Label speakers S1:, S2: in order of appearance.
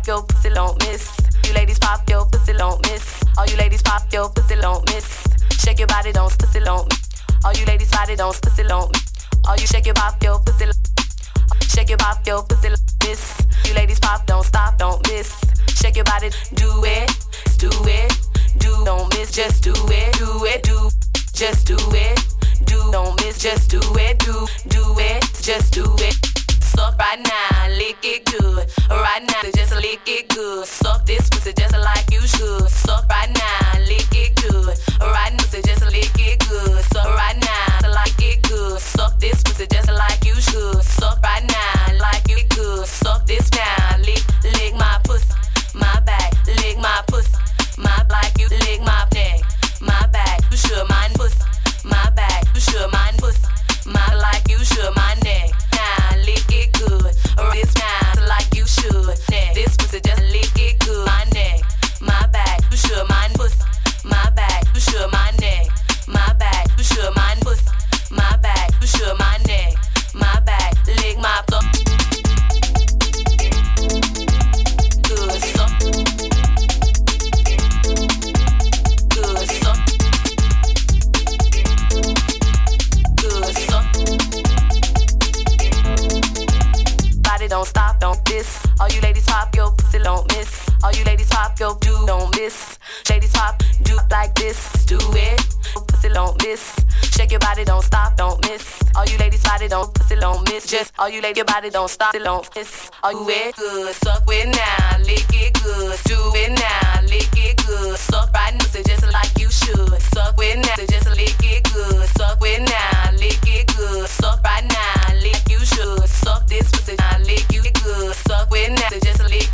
S1: pop your pussy, don't miss. You ladies pop your pussy, don't miss. All you ladies pop your pussy, don't miss. Shake your body, don't pussy, don't. All you ladies body, don't pussy, don't. All you shake your pop your pussy. Shake your pop your pussy, miss. You ladies pop, don't stop, don't miss. Shake your body, do it, do it, do, don't miss, just do it, do it, do, just do it, do, don't miss, just do it, do it, just do it. Suck right now, lick it good. Right now, just lick it good. Suck this pussy just like you should. Suck right now, lick it good. Right now, just lick it good. Suck right now, like it good. Suck this pussy just like you should. Suck right now, like you good. Suck this now, lick my pussy, my back, lick my pussy, my like you lick my neck, my back. You should mind pussy, my back. You should mind pussy, my like you should my neck. Now lick it good. This now like you should. Neck. This pussy just lick it good. My neck, my back. You should mind pussy, my back. You should my neck, my back. You should mind pussy, my back. You should my neck, my back. Lick my thumb. Good so. Good so. Good so. Body don't stop, don't miss. All you ladies pop your pussy, don't miss. All you ladies pop your do, don't miss. Ladies pop, do like this, do it. Pussy don't miss. Shake your body, don't stop, don't miss. All you ladies body don't pussy, don't miss. Just all you ladies your body don't stop, don't miss. All you it good, suck with now.